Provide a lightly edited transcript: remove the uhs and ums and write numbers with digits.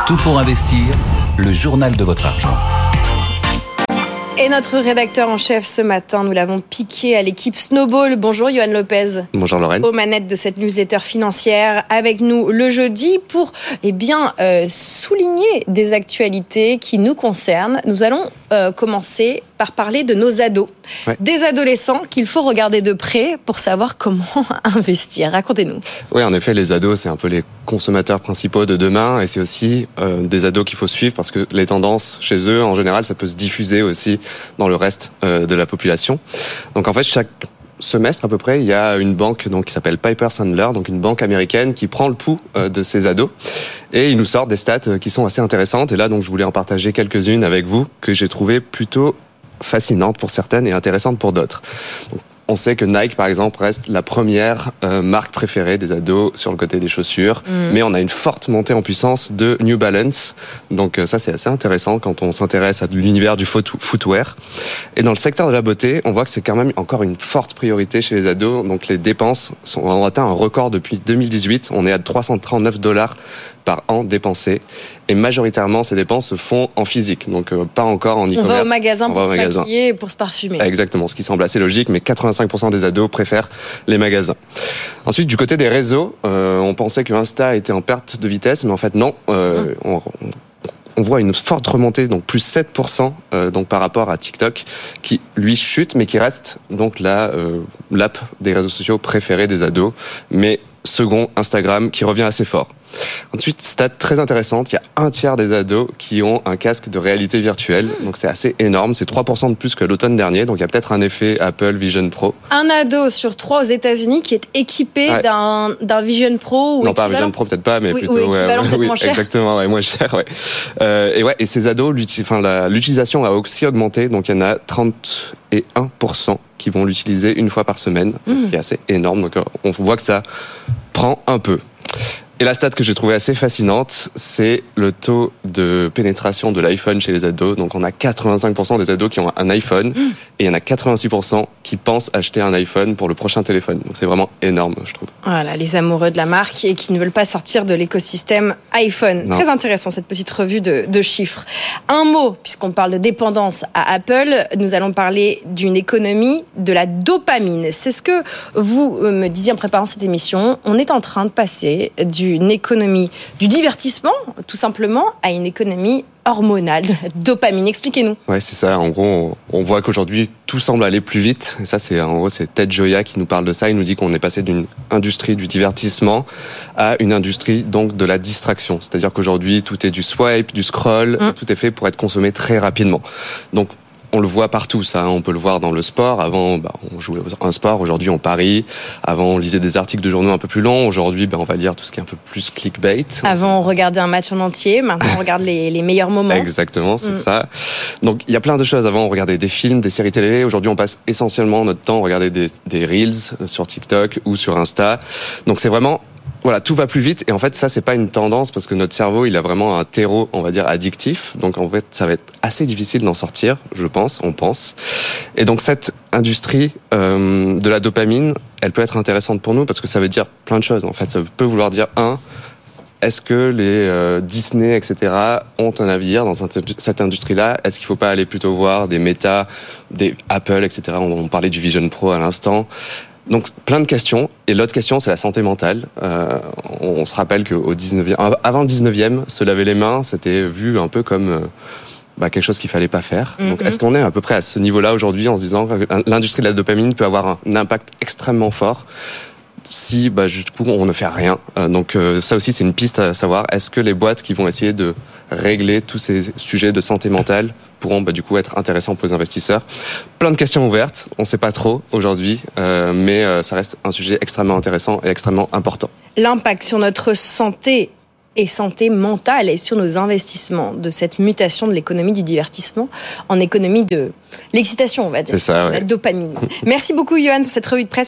Tout pour investir, le journal de votre argent. Et notre rédacteur en chef ce matin, nous l'avons piqué à l'équipe Snowball. Bonjour Yohan Lopez. Bonjour Lorraine. Aux manettes de cette newsletter financière, avec nous le jeudi pour souligner des actualités qui nous concernent. Nous allons commencer par parler de nos ados. Ouais. Des adolescents qu'il faut regarder de près pour savoir comment investir. Racontez-nous. Oui, en effet, les ados, c'est un peu les consommateurs principaux de demain et c'est aussi des ados qu'il faut suivre parce que les tendances chez eux, en général, ça peut se diffuser aussi dans le reste de la population. Donc en fait, chaque semestre à peu près, il y a une banque qui s'appelle Piper Sandler, donc une banque américaine qui prend le pouls de ces ados et ils nous sortent des stats qui sont assez intéressantes. Et là, donc, je voulais en partager quelques-unes avec vous que j'ai trouvées plutôt fascinantes pour certaines et intéressantes pour d'autres. Donc, on sait que Nike, par exemple, reste la première marque préférée des ados sur le côté des chaussures. Mais on a une forte montée en puissance de New Balance. Donc ça, c'est assez intéressant quand on s'intéresse à l'univers du footwear. Et dans le secteur de la beauté, on voit que c'est quand même encore une forte priorité chez les ados. Donc les dépenses ont atteint un record depuis 2018. On est à $339 par an dépensés. Et majoritairement, ces dépenses se font en physique, donc pas encore en e-commerce. On va au magasin pour se maquiller et pour se parfumer. Exactement, ce qui semble assez logique, mais 85% des ados préfèrent les magasins. Ensuite, du côté des réseaux, on pensait que Insta était en perte de vitesse, mais en fait non. On voit une forte remontée, donc plus 7%, donc par rapport à TikTok, qui lui chute, mais qui reste donc l'app des réseaux sociaux préférée des ados, mais second Instagram, qui revient assez fort. Ensuite, stat très intéressante, il y a un tiers des ados qui ont un casque de réalité virtuelle, donc c'est assez énorme, c'est 3% de plus que l'automne dernier, donc il y a peut-être un effet Apple Vision Pro. Un ado sur 3 aux États-Unis qui est équipé d'un Vision Pro ou non, pas un Vision Pro, peut-être pas, mais plutôt équivalent, peut-être moins cher. Exactement, moins cher, et ces ados, l'utilisation a aussi augmenté, donc il y en a 31% qui vont l'utiliser une fois par semaine, ce qui est assez énorme, donc on voit que ça prend un peu. Et la stat que j'ai trouvée assez fascinante, c'est le taux de pénétration de l'iPhone chez les ados. Donc on a 85% des ados qui ont un iPhone et il y en a 86% qui pensent acheter un iPhone pour le prochain téléphone. Donc c'est vraiment énorme, je trouve. Voilà, les amoureux de la marque et qui ne veulent pas sortir de l'écosystème iPhone. Non. Très intéressant cette petite revue de chiffres. Un mot, puisqu'on parle de dépendance à Apple, nous allons parler d'une économie de la dopamine. C'est ce que vous me disiez en préparant cette émission. On est en train de passer d'une économie du divertissement, tout simplement, à une économie hormonale, de la dopamine. Expliquez-nous. Ouais, c'est ça. En gros, on voit qu'aujourd'hui, tout semble aller plus vite. Et ça, c'est Ted Gioia qui nous parle de ça. Il nous dit qu'on est passé d'une industrie du divertissement à une industrie, donc, de la distraction. C'est-à-dire qu'aujourd'hui, tout est du swipe, du scroll, tout est fait pour être consommé très rapidement. Donc, on le voit partout, ça. On peut le voir dans le sport. Avant, on jouait un sport. Aujourd'hui, on parie. Avant, on lisait des articles de journaux un peu plus longs. Aujourd'hui, on va lire tout ce qui est un peu plus clickbait. Avant, on regardait un match en entier. Maintenant, on regarde les meilleurs moments. Exactement, c'est ça. Donc, il y a plein de choses. Avant, on regardait des films, des séries télé. Aujourd'hui, on passe essentiellement notre temps à regarder des Reels sur TikTok ou sur Insta. Donc, c'est vraiment... Voilà, tout va plus vite et en fait ça c'est pas une tendance parce que notre cerveau il a vraiment un terreau on va dire addictif, donc en fait ça va être assez difficile d'en sortir, on pense. Et donc cette industrie de la dopamine, elle peut être intéressante pour nous parce que ça veut dire plein de choses. En fait ça peut vouloir dire est-ce que les Disney, etc. ont un avenir dans cette industrie-là? Est-ce qu'il faut pas aller plutôt voir des Meta, des Apple, etc. On parlait du Vision Pro à l'instant. Donc, plein de questions. Et l'autre question, c'est la santé mentale. On se rappelle avant le 19e, se laver les mains, c'était vu un peu comme quelque chose qu'il fallait pas faire. Donc, est-ce qu'on est à peu près à ce niveau-là aujourd'hui en se disant que l'industrie de la dopamine peut avoir un impact extrêmement fort si, du coup, on ne fait rien. Donc, ça aussi, c'est une piste à savoir. Est-ce que les boîtes qui vont essayer de régler tous ces sujets de santé mentale pourront du coup être intéressants pour les investisseurs. Plein de questions ouvertes, on ne sait pas trop aujourd'hui, mais ça reste un sujet extrêmement intéressant et extrêmement important. L'impact sur notre santé et santé mentale et sur nos investissements de cette mutation de l'économie du divertissement en économie de l'excitation, on va dire, c'est ça, la dopamine. Merci beaucoup Yohan pour cette revue de presse.